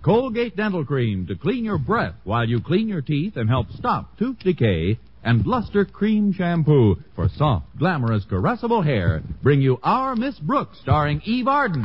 Colgate Dental Cream to clean your breath while you clean your teeth and help stop tooth decay. And Luster Cream Shampoo for soft, glamorous, caressable hair bring you Our Miss Brooks, starring Eve Arden.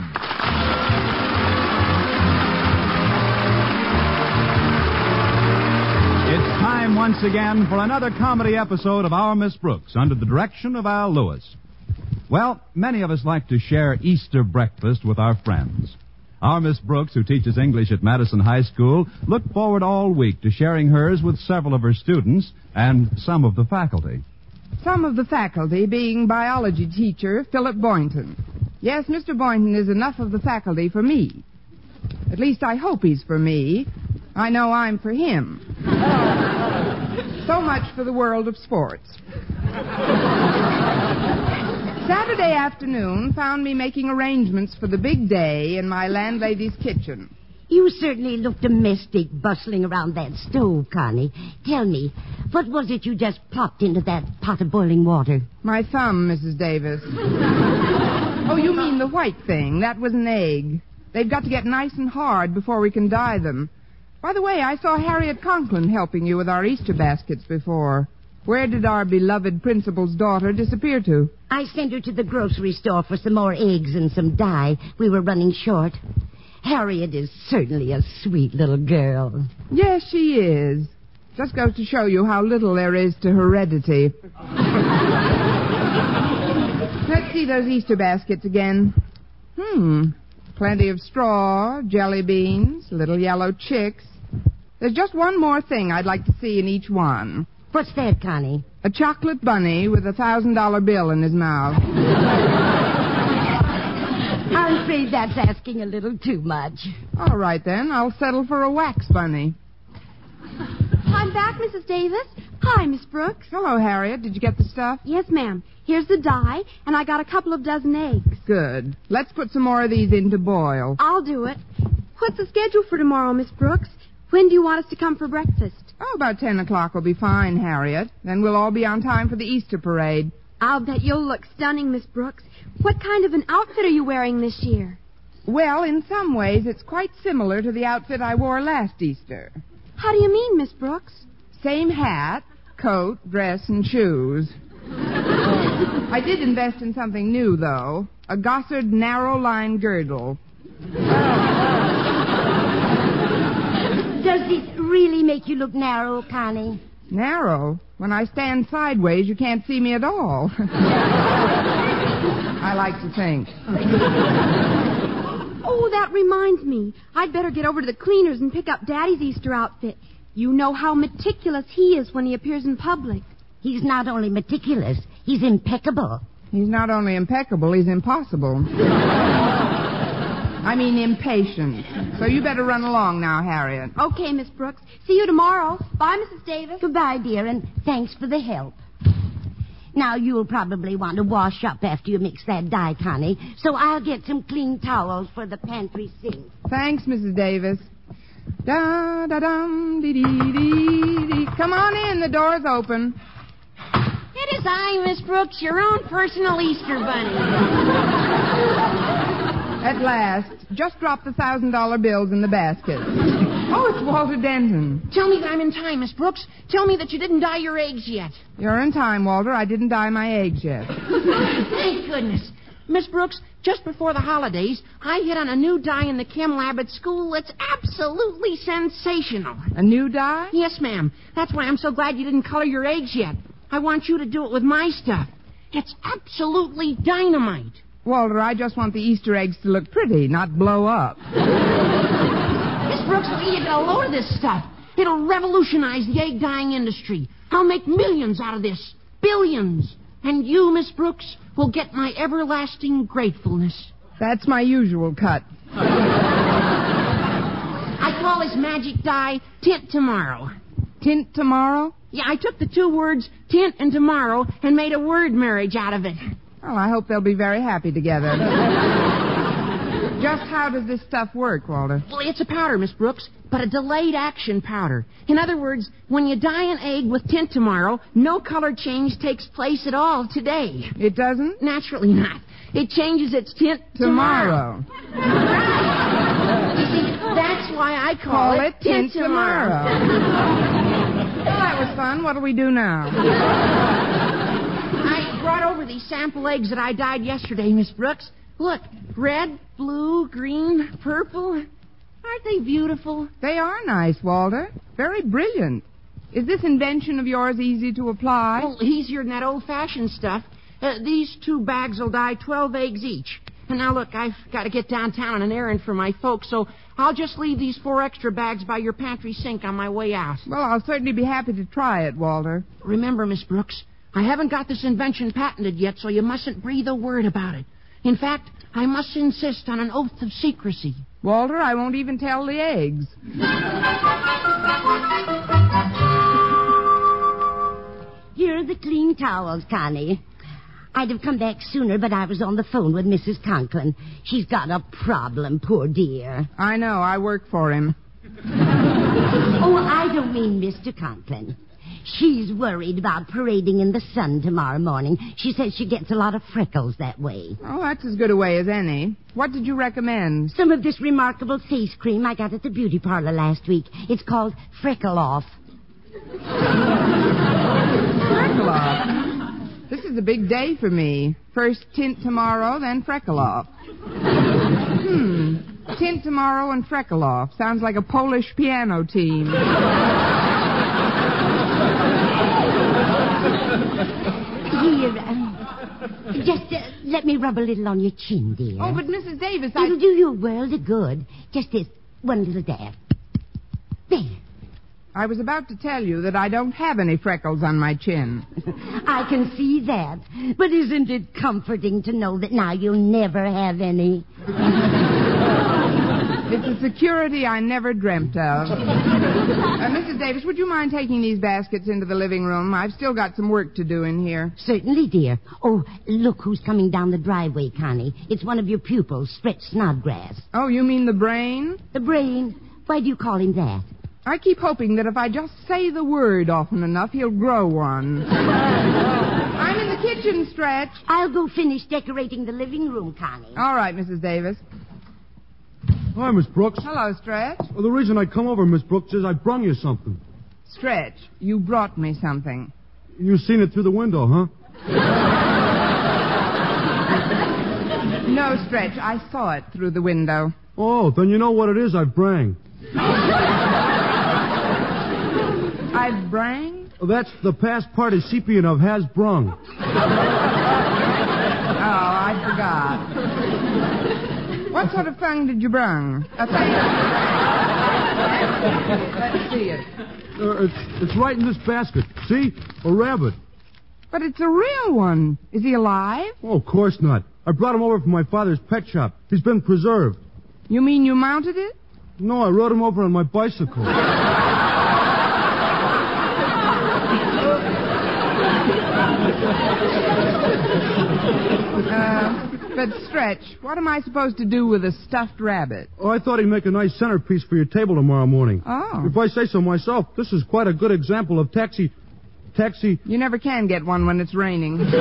It's time once again for another comedy episode of Our Miss Brooks under the direction of Al Lewis. Well, many of us like to share Easter breakfast with our friends. Our Miss Brooks, who teaches English at Madison High School, looked forward all week to sharing hers with several of her students and some of the faculty. Some of the faculty being biology teacher Philip Boynton. Yes, Mr. Boynton is enough of the faculty for me. At least I hope he's for me. I know I'm for him. So much for the world of sports. Saturday afternoon found me making arrangements for the big day in my landlady's kitchen. You certainly look domestic, bustling around that stove, Connie. Tell me, what was it you just plopped into that pot of boiling water? My thumb, Mrs. Davis. Oh, you mean the white thing. That was an egg. They've got to get nice and hard before we can dye them. By the way, I saw Harriet Conklin helping you with our Easter baskets before. Where did our beloved principal's daughter disappear to? I sent her to the grocery store for some more eggs and some dye. We were running short. Harriet is certainly a sweet little girl. Yes, she is. Just goes to show you how little there is to heredity. Let's see those Easter baskets again. Plenty of straw, jelly beans, little yellow chicks. There's just one more thing I'd like to see in each one. What's that, Connie? A chocolate bunny with a $1,000 bill in his mouth. I'm afraid that's asking a little too much. All right, then. I'll settle for a wax bunny. I'm back, Mrs. Davis. Hi, Miss Brooks. Hello, Harriet. Did you get the stuff? Yes, ma'am. Here's the dye, and I got a couple of dozen eggs. Good. Let's put some more of these in to boil. I'll do it. What's the schedule for tomorrow, Miss Brooks? When do you want us to come for breakfast? Oh, about 10 o'clock will be fine, Harriet. Then we'll all be on time for the Easter parade. I'll bet you'll look stunning, Miss Brooks. What kind of an outfit are you wearing this year? Well, in some ways, it's quite similar to the outfit I wore last Easter. How do you mean, Miss Brooks? Same hat, coat, dress, and shoes. I did invest in something new, though. A Gossard narrow-line girdle. Does this really make you look narrow, Connie? Narrow? When I stand sideways, you can't see me at all. I like to think. Oh, that reminds me. I'd better get over to the cleaners and pick up Daddy's Easter outfit. You know how meticulous he is when he appears in public. He's not only meticulous, he's impeccable. He's not only impeccable, he's impossible. I mean impatient. So you better run along now, Harriet. Okay, Miss Brooks. See you tomorrow. Bye, Mrs. Davis. Goodbye, dear, and thanks for the help. Now, you'll probably want to wash up after you mix that dye, Connie, so I'll get some clean towels for the pantry sink. Thanks, Mrs. Davis. Da-da-dum-dee-dee-dee-dee. Come on in. The door's open. It is I, Miss Brooks, your own personal Easter bunny. At last. Just drop the $1,000 bills in the basket. Oh, it's Walter Denton. Tell me that I'm in time, Miss Brooks. Tell me that you didn't dye your eggs yet. You're in time, Walter. I didn't dye my eggs yet. Thank goodness. Miss Brooks, just before the holidays, I hit on a new dye in the chem lab at school that's absolutely sensational. A new dye? Yes, ma'am. That's why I'm so glad you didn't color your eggs yet. I want you to do it with my stuff. It's absolutely dynamite. Walter, I just want the Easter eggs to look pretty, not blow up. Miss Brooks, we need to get a load of this stuff. It'll revolutionize the egg dyeing industry. I'll make millions out of this. Billions. And you, Miss Brooks, will get my everlasting gratefulness. That's my usual cut. I call this magic dye Tint Tomorrow. Tint Tomorrow? Yeah, I took the two words tint and tomorrow and made a word marriage out of it. Well, I hope they'll be very happy together. Just how does this stuff work, Walter? Well, it's a powder, Miss Brooks, but a delayed action powder. In other words, when you dye an egg with Tint Tomorrow, no color change takes place at all today. It doesn't? Naturally not. It changes its tint tomorrow. You see, that's why I I call it Tint Tomorrow. Well, that was fun. What'll we do now? I brought over these sample eggs that I dyed yesterday, Miss Brooks. Look, red, blue, green, purple. Aren't they beautiful? They are nice, Walter. Very brilliant. Is this invention of yours easy to apply? Well, easier than that old-fashioned stuff. These 2 bags will dye 12 eggs each. And now, look, I've got to get downtown on an errand for my folks, so I'll just leave these 4 extra bags by your pantry sink on my way out. Well, I'll certainly be happy to try it, Walter. Remember, Miss Brooks, I haven't got this invention patented yet, so you mustn't breathe a word about it. In fact, I must insist on an oath of secrecy. Walter, I won't even tell the eggs. Here are the clean towels, Connie. I'd have come back sooner, but I was on the phone with Mrs. Conklin. She's got a problem, poor dear. I know. I work for him. Oh, I don't mean Mr. Conklin. She's worried about parading in the sun tomorrow morning. She says she gets a lot of freckles that way. Oh, that's as good a way as any. What did you recommend? Some of this remarkable face cream I got at the beauty parlor last week. It's called Freckle Off. Freckle Off? This is a big day for me. First tint tomorrow, then freckle off. Tint tomorrow and freckle off. Sounds like a Polish piano team. Here, just let me rub a little on your chin, dear. Oh, but Mrs. Davis, It'll do you a world of good. Just this one little dab. There. I was about to tell you that I don't have any freckles on my chin. I can see that. But isn't it comforting to know that now you'll never have any? It's a security I never dreamt of. Mrs. Davis, would you mind taking these baskets into the living room? I've still got some work to do in here. Certainly, dear. Oh, look who's coming down the driveway, Connie. It's one of your pupils, Stretch Snodgrass. Oh, you mean the brain? The brain? Why do you call him that? I keep hoping that if I just say the word often enough, he'll grow one. I'm in the kitchen, Stretch. I'll go finish decorating the living room, Connie. All right, Mrs. Davis. Hi, Miss Brooks. Hello, Stretch. Well, the reason I come over, Miss Brooks, is I brung you something. Stretch, you brought me something. You seen it through the window, huh? No, Stretch, I saw it through the window. Oh, then you know what it is I brang. I brang? Well, that's the past participian of has brung. Oh, I forgot. What sort of thing did you brung? A thing. Let's see it. It's right in this basket. See? A rabbit. But it's a real one. Is he alive? Oh, of course not. I brought him over from my father's pet shop. He's been preserved. You mean you mounted it? No, I rode him over on my bicycle. But Stretch, what am I supposed to do with a stuffed rabbit? Oh, I thought he'd make a nice centerpiece for your table tomorrow morning. Oh. If I say so myself, this is quite a good example of taxi... You never can get one when it's raining. Well,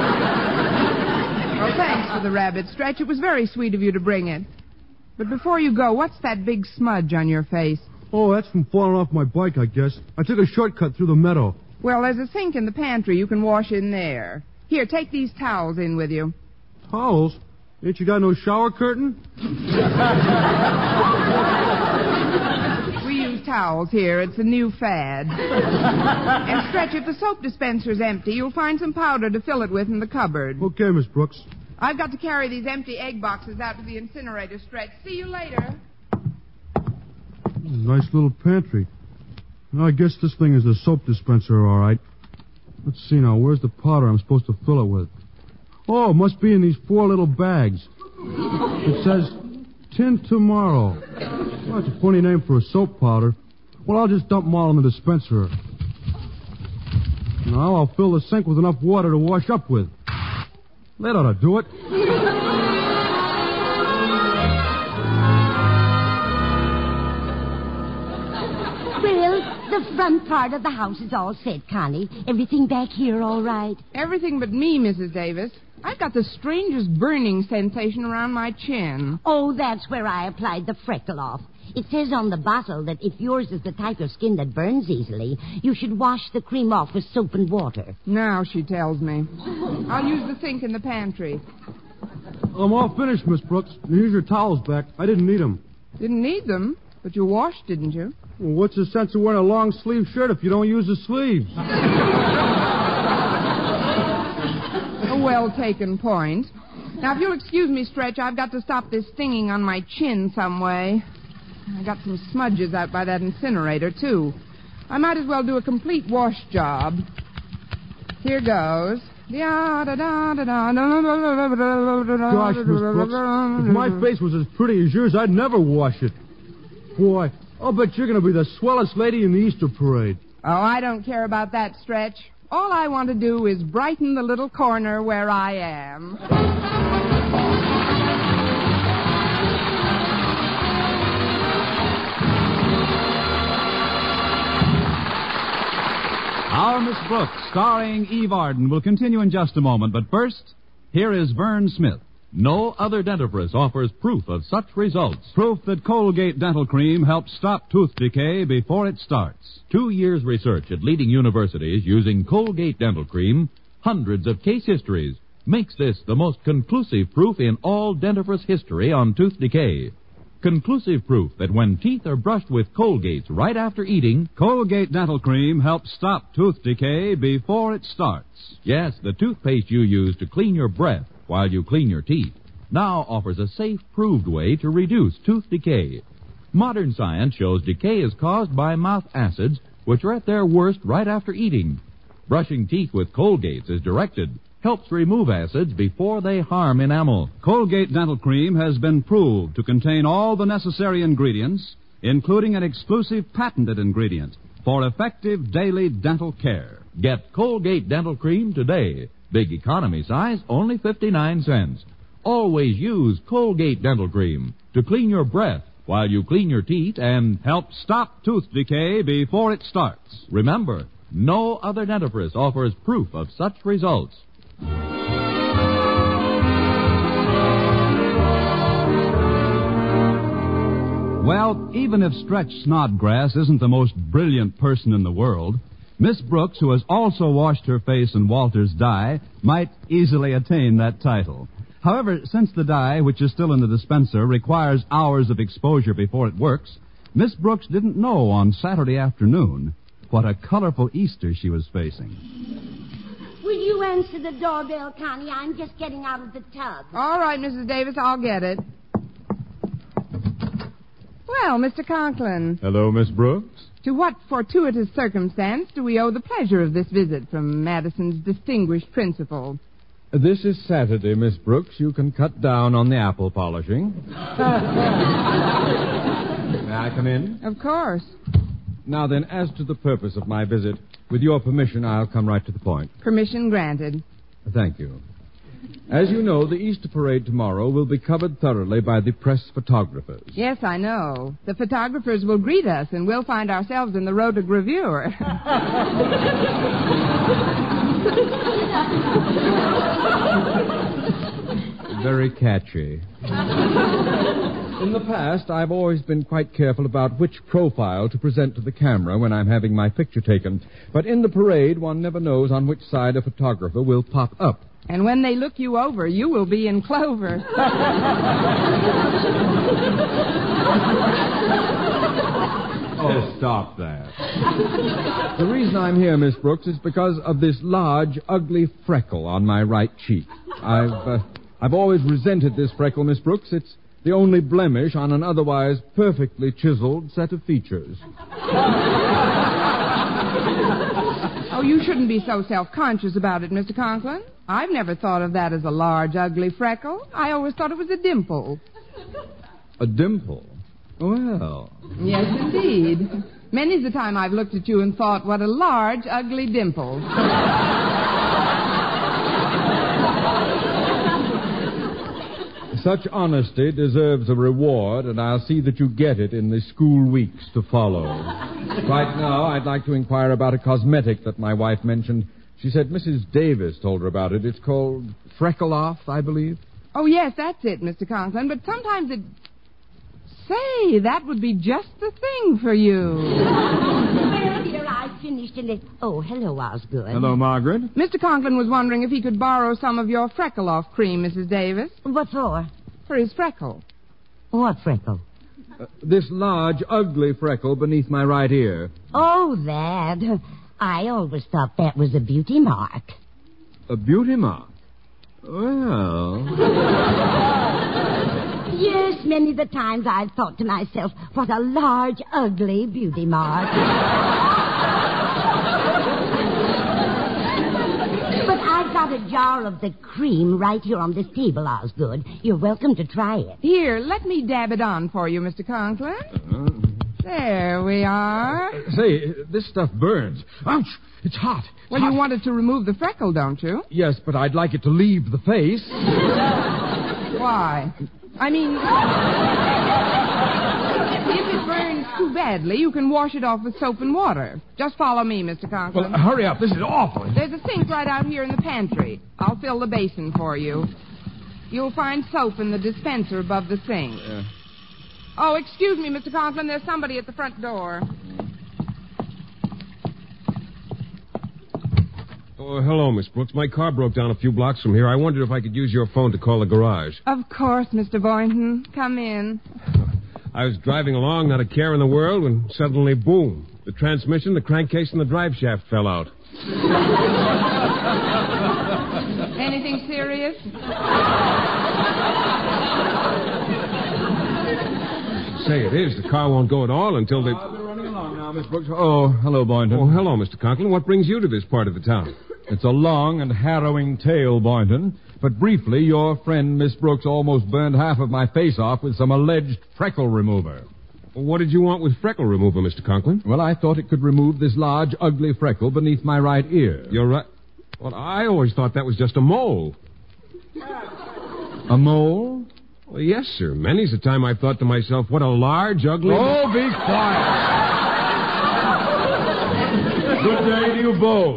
thanks for the rabbit, Stretch. It was very sweet of you to bring it. But before you go, what's that big smudge on your face? Oh, that's from falling off my bike, I guess. I took a shortcut through the meadow. Well, there's a sink in the pantry. You can wash in there. Here, take these towels in with you. Towels? Ain't you got no shower curtain? We use towels here. It's a new fad. And Stretch, if the soap dispenser's empty, you'll find some powder to fill it with in the cupboard. Okay, Miss Brooks. I've got to carry these empty egg boxes out to the incinerator, Stretch. See you later. Nice little pantry. Now, I guess this thing is the soap dispenser, all right. Let's see now. Where's the powder I'm supposed to fill it with? Oh, it must be in these 4 little bags. It says, Tint Tomorrow. Well, that's a funny name for a soap powder. Well, I'll just dump them all in the dispenser. Now I'll fill the sink with enough water to wash up with. That ought to do it. Well, the front part of the house is all set, Connie. Everything back here all right? Everything but me, Mrs. Davis. I've got the strangest burning sensation around my chin. Oh, that's where I applied the freckle off. It says on the bottle that if yours is the type of skin that burns easily, you should wash the cream off with soap and water. Now she tells me. I'll use the sink in the pantry. I'm all finished, Miss Brooks. Here's your towels back. I didn't need them. Didn't need them, but you washed, didn't you? Well, what's the sense of wearing a long-sleeve shirt if you don't use the sleeves? A well-taken point. Now, if you'll excuse me, Stretch, I've got to stop this stinging on my chin some way. I got some smudges out by that incinerator, too. I might as well do a complete wash job. Here goes. Gosh, Miss Brooks, if my face was as pretty as yours, I'd never wash it. Boy, I'll bet you're going to be the swellest lady in the Easter parade. Oh, I don't care about that, Stretch. All I want to do is brighten the little corner where I am. Our Miss Brooks, starring Eve Arden, will continue in just a moment. But first, here is Vern Smith. No other dentifrice offers proof of such results. Proof that Colgate Dental Cream helps stop tooth decay before it starts. 2 years research at leading universities using Colgate Dental Cream, hundreds of case histories, makes this the most conclusive proof in all dentifrice history on tooth decay. Conclusive proof that when teeth are brushed with Colgates right after eating, Colgate Dental Cream helps stop tooth decay before it starts. Yes, the toothpaste you use to clean your breath while you clean your teeth now offers a safe, proved way to reduce tooth decay. Modern science shows decay is caused by mouth acids, which are at their worst right after eating. Brushing teeth with Colgates as directed helps remove acids before they harm enamel. Colgate Dental Cream has been proved to contain all the necessary ingredients, including an exclusive patented ingredient for effective daily dental care. Get Colgate Dental Cream today. Big economy size, only 59 cents. Always use Colgate Dental Cream to clean your breath while you clean your teeth and help stop tooth decay before it starts. Remember, no other dentifrice offers proof of such results. Well, even if Stretch Snodgrass isn't the most brilliant person in the world, Miss Brooks, who has also washed her face in Walter's dye, might easily attain that title. However, since the dye, which is still in the dispenser, requires hours of exposure before it works, Miss Brooks didn't know on Saturday afternoon what a colorful Easter she was facing. Will you answer the doorbell, Connie? I'm just getting out of the tub. All right, Mrs. Davis, I'll get it. Well, Mr. Conklin. Hello, Miss Brooks. To what fortuitous circumstance do we owe the pleasure of this visit from Madison's distinguished principal? This is Saturday, Miss Brooks. You can cut down on the apple polishing. May I come in? Of course. Now then, as to the purpose of my visit, with your permission, I'll come right to the point. Permission granted. Thank you. As you know, the Easter parade tomorrow will be covered thoroughly by the press photographers. Yes, I know. The photographers will greet us, and we'll find ourselves in the rotogravure. Very catchy. In the past, I've always been quite careful about which profile to present to the camera when I'm having my picture taken. But in the parade, one never knows on which side a photographer will pop up. And when they look you over, you will be in clover. Oh, stop that. The reason I'm here, Miss Brooks, is because of this large, ugly freckle on my right cheek. I've always resented this freckle, Miss Brooks. It's the only blemish on an otherwise perfectly chiseled set of features. Oh, you shouldn't be so self-conscious about it, Mr. Conklin. I've never thought of that as a large, ugly freckle. I always thought it was a dimple. A dimple? Well. Yes, indeed. Many's the time I've looked at you and thought, what a large, ugly dimple. Such honesty deserves a reward, and I'll see that you get it in the school weeks to follow. Right now, I'd like to inquire about a cosmetic that my wife mentioned. She said Mrs. Davis told her about it. It's called Freckle Off, I believe. Oh, yes, that's it, Mr. Conklin, but sometimes it Say, that would be just the thing for you. Well, dear, I finished in it. Oh, hello, Osgood. Hello, Margaret. Mr. Conklin was wondering if he could borrow some of your freckle-off cream, Mrs. Davis. What for? For his freckle. What freckle? This large, ugly freckle beneath my right ear. Oh, that. I always thought that was a beauty mark. A beauty mark? Well... Yes, many the times I've thought to myself, what a large, ugly beauty mark. But I've got a jar of the cream right here on this table, Osgood. You're welcome to try it. Here, let me dab it on for you, Mr. Conklin. There we are. Say, this stuff burns. Ouch! It's hot. Well, you wanted to remove the freckle, don't you? Yes, but I'd like it to leave the face. Why? I mean, if it burns too badly, you can wash it off with soap and water. Just follow me, Mr. Conklin. Well, hurry up. This is awful. There's a sink right out here in the pantry. I'll fill the basin for you. You'll find soap in the dispenser above the sink. Oh, excuse me, Mr. Conklin. There's somebody at the front door. Oh, hello, Miss Brooks. My car broke down a few blocks from here. I wondered if I could use your phone to call the garage. Of course, Mr. Boynton. Come in. I was driving along, not a care in the world, when suddenly, boom, the transmission, the crankcase, and the drive shaft fell out. Anything serious? Say, it is. The car won't go at all until they... I've been running along now, Miss Brooks. Oh, hello, Boynton. Oh, hello, Mr. Conklin. What brings you to this part of the town? It's a long and harrowing tale, Boynton. But briefly, your friend, Miss Brooks, almost burned half of my face off with some alleged freckle remover. Well, what did you want with freckle remover, Mr. Conklin? Well, I thought it could remove this large, ugly freckle beneath my right ear. You're right. Well, I always thought that was just a mole. A mole? Well, yes, sir. Many's the time I've thought to myself, what a large, ugly... Oh, be quiet. Good day to you both.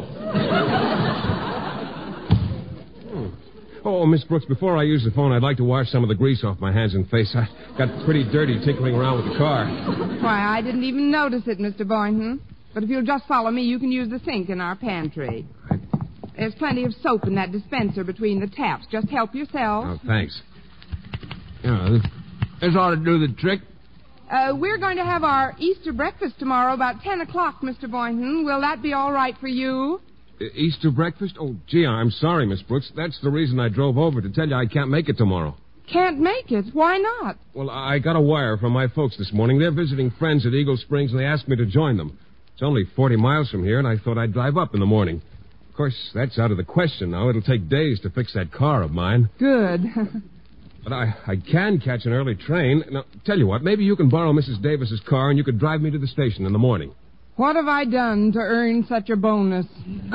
Oh, Miss Brooks, before I use the phone, I'd like to wash some of the grease off my hands and face. I got pretty dirty tinkering around with the car. Why, I didn't even notice it, Mr. Boynton. But if you'll just follow me, you can use the sink in our pantry. There's plenty of soap in that dispenser between the taps. Just help yourself. Oh, thanks. Yeah, this ought to do the trick. We're going to have our Easter breakfast tomorrow about 10 o'clock, Mr. Boynton. Will that be all right for you? Easter breakfast? Oh, gee, I'm sorry, Miss Brooks. That's the reason I drove over, to tell you I can't make it tomorrow. Can't make it? Why not? Well, I got a wire from my folks this morning. They're visiting friends at Eagle Springs, and they asked me to join them. It's only 40 miles from here, and I thought I'd drive up in the morning. Of course, that's out of the question now. It'll take days to fix that car of mine. Good. But I can catch an early train. Now, tell you what, maybe you can borrow Mrs. Davis's car, and you could drive me to the station in the morning. What have I done to earn such a bonus?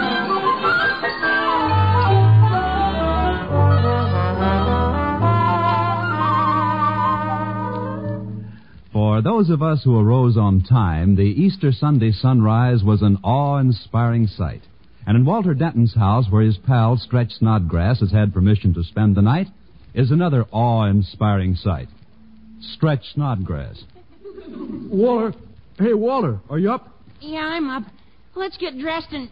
For those of us who arose on time, the Easter Sunday sunrise was an awe-inspiring sight. And in Walter Denton's house, where his pal Stretch Snodgrass has had permission to spend the night, is another awe-inspiring sight. Stretch Snodgrass. Walter. Hey, Walter, are you up? Yeah, I'm up. Let's get dressed and...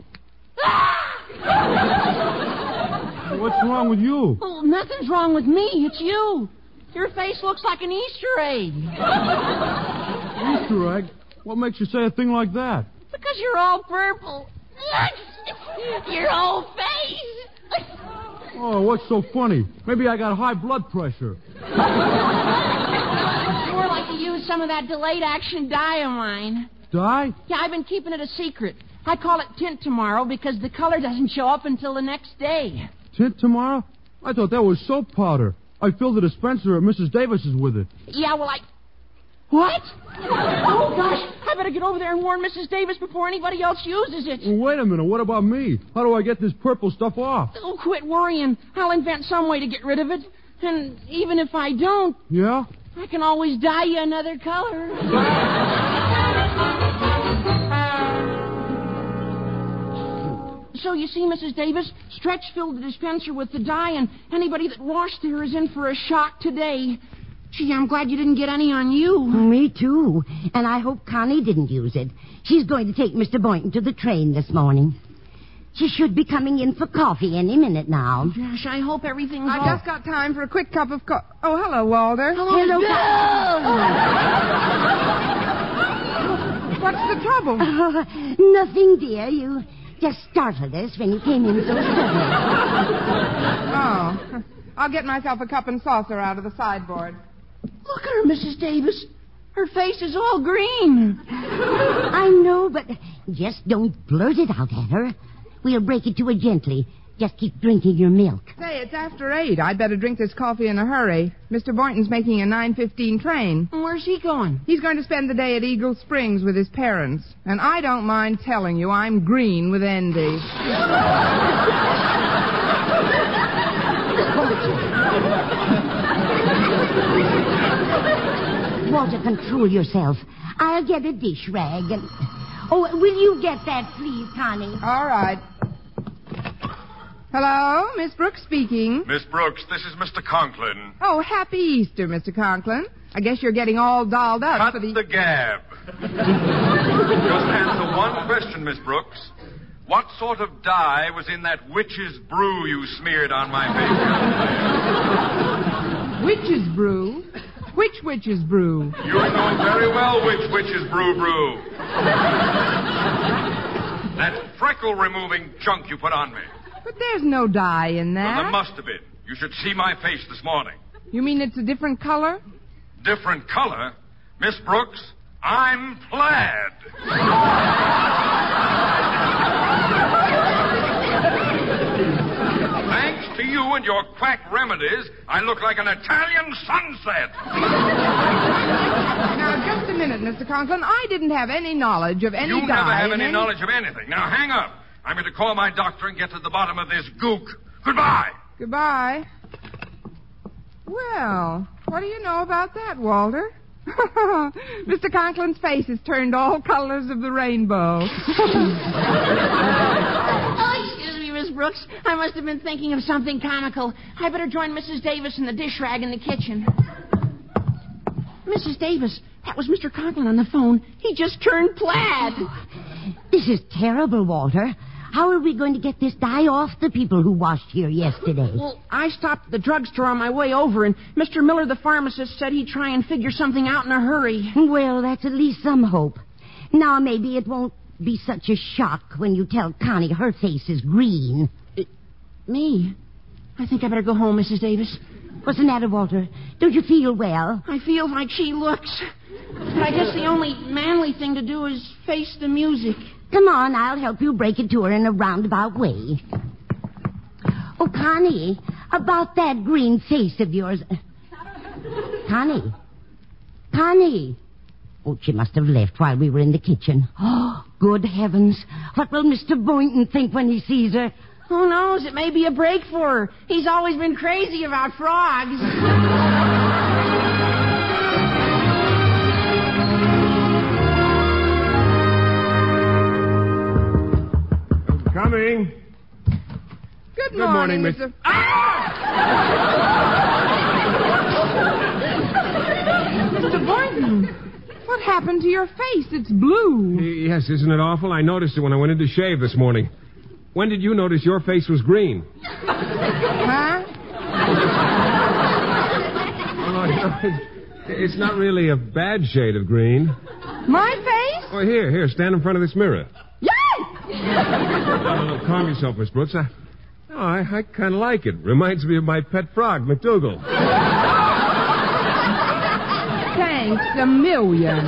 What's wrong with you? Oh, nothing's wrong with me. It's you. Your face looks like an Easter egg. Easter egg? What makes you say a thing like that? Because you're all purple. Your whole face. Oh, what's so funny? Maybe I got high blood pressure. Sure like to use some of that delayed action dye of mine. Dye? Yeah, I've been keeping it a secret. I call it tint tomorrow because the color doesn't show up until the next day. Tint tomorrow? I thought that was soap powder. I filled the dispenser at Mrs. Davis's with it. Yeah, well, What? Oh, gosh. I better get over there and warn Mrs. Davis before anybody else uses it. Well, wait a minute. What about me? How do I get this purple stuff off? Oh, quit worrying. I'll invent some way to get rid of it. And even if I don't... Yeah? I can always dye you another color. So, you see, Mrs. Davis, Stretch filled the dispenser with the dye, and anybody that washed there is in for a shock today. Gee, I'm glad you didn't get any on you. Me too. And I hope Connie didn't use it. She's going to take Mr. Boynton to the train this morning. She should be coming in for coffee any minute now. Gosh, I hope everything's I all... just got time for a quick cup of coffee. Oh, hello, Walter. Hello. What's the trouble? Nothing, dear. You just startled us when you came in so suddenly. Oh. I'll get myself a cup and saucer out of the sideboard. Look at her, Mrs. Davis. Her face is all green. I know, but just don't blurt it out at her. We'll break it to her gently. Just keep drinking your milk. Say, it's after 8. I'd better drink this coffee in a hurry. Mr. Boynton's making a 9:15 train. Where's he going? He's going to spend the day at Eagle Springs with his parents. And I don't mind telling you, I'm green with envy. Walter, control yourself. I'll get a dish rag and... Oh, will you get that, please, Connie? All right. Hello, Miss Brooks speaking. Miss Brooks, this is Mr. Conklin. Oh, happy Easter, Mr. Conklin. I guess you're getting all dolled up Cut for the gab. Just answer one question, Miss Brooks. What sort of dye was in that witch's brew you smeared on my face? Witch's brew? Which witch's brew? You're knowing very well which witch's brew. That freckle-removing junk you put on me. But there's no dye in that. Well, there must have been. You should see my face this morning. You mean it's a different color? Different color? Miss Brooks, I'm plaid. Thanks to you and your quack remedies, I look like an Italian sunset. Now, just a minute, Mr. Conklin. I didn't have any knowledge of any You dye. never have any knowledge of anything. Now, hang up. I'm going to call my doctor and get to the bottom of this gook. Goodbye. Goodbye. Well, what do you know about that, Walter? Mr. Conklin's face has turned all colors of the rainbow. Oh, excuse me, Miss Brooks. I must have been thinking of something comical. I better join Mrs. Davis in the dish rag in the kitchen. Mrs. Davis, that was Mr. Conklin on the phone. He just turned plaid. This is terrible, Walter. How are we going to get this dye off the people who washed here yesterday? Well, I stopped at the drugstore on my way over, and Mr. Miller, the pharmacist, said he'd try and figure something out in a hurry. Well, that's at least some hope. Now, maybe it won't be such a shock when you tell Connie her face is green. Me? I think I better go home, Mrs. Davis. What's the matter, Walter? Don't you feel well? I feel like she looks. But I guess the only manly thing to do is face the music. Come on, I'll help you break it to her in a roundabout way. Oh, Connie, about that green face of yours. Connie. Oh, she must have left while we were in the kitchen. Oh, good heavens. What will Mr. Boynton think when he sees her? Who knows? It may be a break for her. He's always been crazy about frogs. Coming. Good morning, Miss... Mr. Mr. Boynton, what happened to your face? It's blue. Yes, isn't it awful? I noticed it when I went in to shave this morning. When did you notice your face was green? Huh? Oh, no, it's not really a bad shade of green. My face? Oh, here, stand in front of this mirror. Yay! Oh, calm yourself, Miss Brooks. I kind of like it. Reminds me of my pet frog, McDougal. Thanks a million.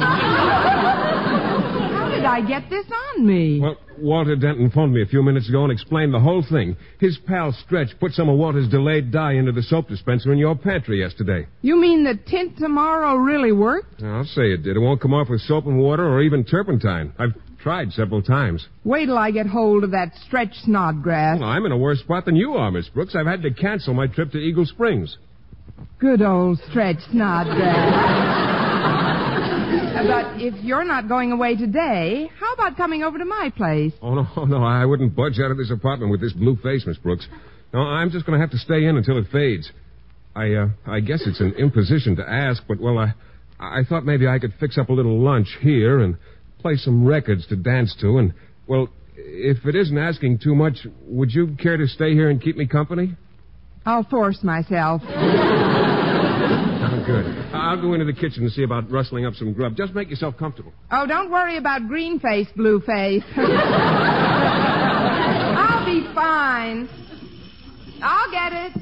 How did I get this on me? Well, Walter Denton phoned me a few minutes ago and explained the whole thing. His pal Stretch put some of Walter's delayed dye into the soap dispenser in your pantry yesterday. You mean the tint tomorrow really worked? I'll say it did. It won't come off with soap and water or even turpentine. I've tried several times. Wait till I get hold of that Stretch Snodgrass. Well, I'm in a worse spot than you are, Miss Brooks. I've had to cancel my trip to Eagle Springs. Good old Stretch Snodgrass. But if you're not going away today, how about coming over to my place? Oh, no, I wouldn't budge out of this apartment with this blue face, Miss Brooks. No, I'm just going to have to stay in until it fades. I guess it's an imposition to ask, but, well, I thought maybe I could fix up a little lunch here and play some records to dance to, and, well, if it isn't asking too much, would you care to stay here and keep me company? I'll force myself. Oh, good. I'll go into the kitchen and see about rustling up some grub. Just make yourself comfortable. Oh, don't worry about green face, blue face. I'll be fine. I'll get it.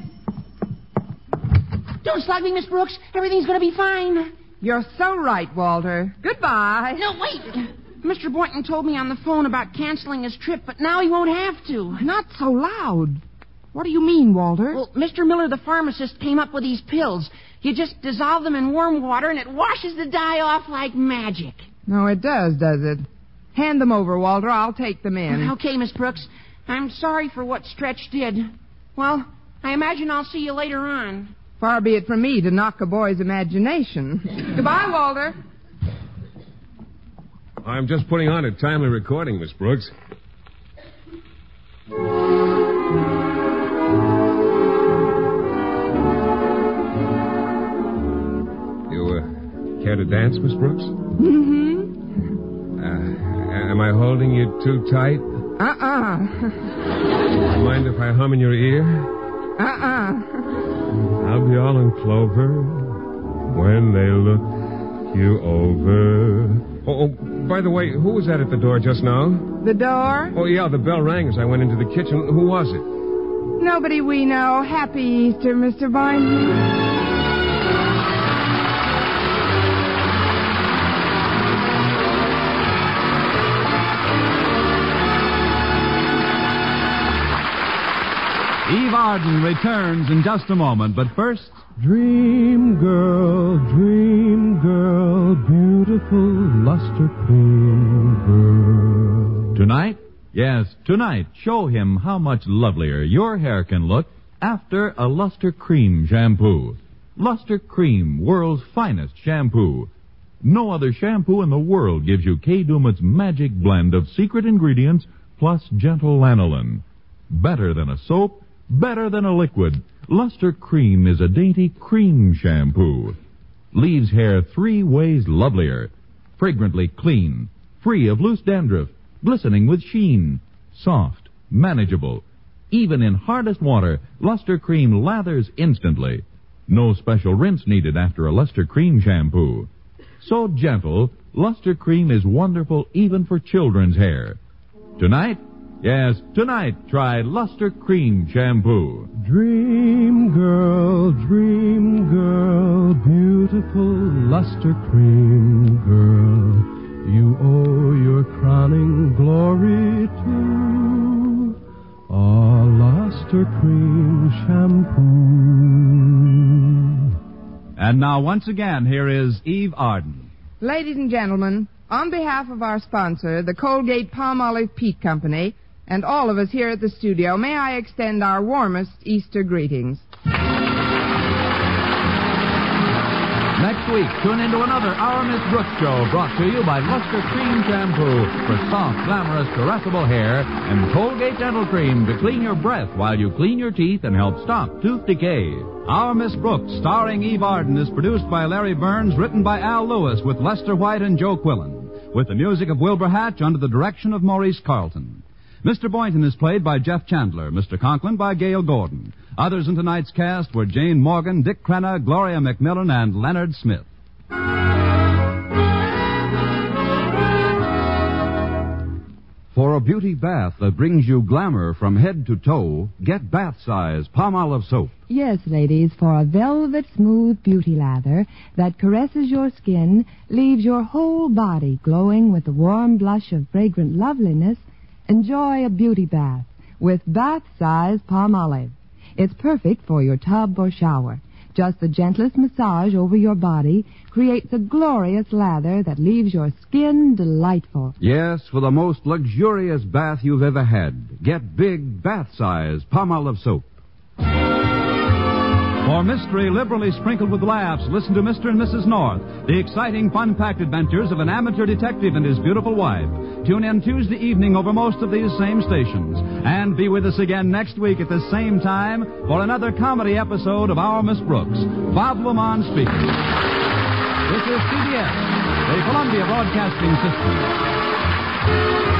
Don't slag me, Miss Brooks. Everything's going to be fine. You're so right, Walter. Goodbye. No, wait. Mr. Boynton told me on the phone about canceling his trip, but now he won't have to. Not so loud. What do you mean, Walter? Well, Mr. Miller, the pharmacist, came up with these pills. You just dissolve them in warm water, and it washes the dye off like magic. No, it does it? Hand them over, Walter. I'll take them in. Okay, Miss Brooks. I'm sorry for what Stretch did. Well, I imagine I'll see you later on. Far be it from me to knock a boy's imagination. Goodbye, Walter. I'm just putting on a timely recording, Miss Brooks. You, care to dance, Miss Brooks? Mm-hmm. Am I holding you too tight? Mind if I hum in your ear? I'll be all in clover when they look you over. Oh, by the way, who was that at the door just now? The door? Oh, yeah, the bell rang as I went into the kitchen. Who was it? Nobody we know. Happy Easter, Mr. Boynton. Eve Arden returns in just a moment, but first... Dream girl, beautiful luster cream girl. Tonight? Yes, tonight, show him how much lovelier your hair can look after a Luster Cream shampoo. Luster Cream, world's finest shampoo. No other shampoo in the world gives you Kay Daumit's magic blend of secret ingredients plus gentle lanolin. Better than a soap, better than a liquid, Luster Cream is a dainty cream shampoo. Leaves hair 3 ways lovelier. Fragrantly clean, free of loose dandruff, glistening with sheen, soft, manageable. Even in hardest water, Luster Cream lathers instantly. No special rinse needed after a Luster Cream shampoo. So gentle, Luster Cream is wonderful even for children's hair. Tonight, yes, tonight, try Luster Cream shampoo. Dream girl, beautiful luster cream girl. You owe your crowning glory to a Luster Cream shampoo. And now, once again, here is Eve Arden. Ladies and gentlemen, on behalf of our sponsor, the Colgate Palmolive Peat Company, and all of us here at the studio, may I extend our warmest Easter greetings. Next week, tune into another Our Miss Brooks show brought to you by Luster Cream Shampoo for soft, glamorous, caressable hair and Colgate Dental Cream to clean your breath while you clean your teeth and help stop tooth decay. Our Miss Brooks, starring Eve Arden, is produced by Larry Burns, written by Al Lewis with Lester White and Joe Quillen, with the music of Wilbur Hatch under the direction of Maurice Carlton. Mr. Boynton is played by Jeff Chandler, Mr. Conklin by Gail Gordon. Others in tonight's cast were Jane Morgan, Dick Crenna, Gloria McMillan, and Leonard Smith. For a beauty bath that brings you glamour from head to toe, get Bath Size Palmolive Soap. Yes, ladies, for a velvet smooth beauty lather that caresses your skin, leaves your whole body glowing with the warm blush of fragrant loveliness, enjoy a beauty bath with Bath Size Palmolive. It's perfect for your tub or shower. Just the gentlest massage over your body creates a glorious lather that leaves your skin delightful. Yes, for the most luxurious bath you've ever had, get big Bath Size Palmolive Soap. For mystery liberally sprinkled with laughs, listen to Mr. and Mrs. North, the exciting, fun-packed adventures of an amateur detective and his beautiful wife. tune in Tuesday evening over most of these same stations. And be with us again next week at the same time for another comedy episode of Our Miss Brooks. Bob Lamont speaking. This is CBS, the Columbia Broadcasting System.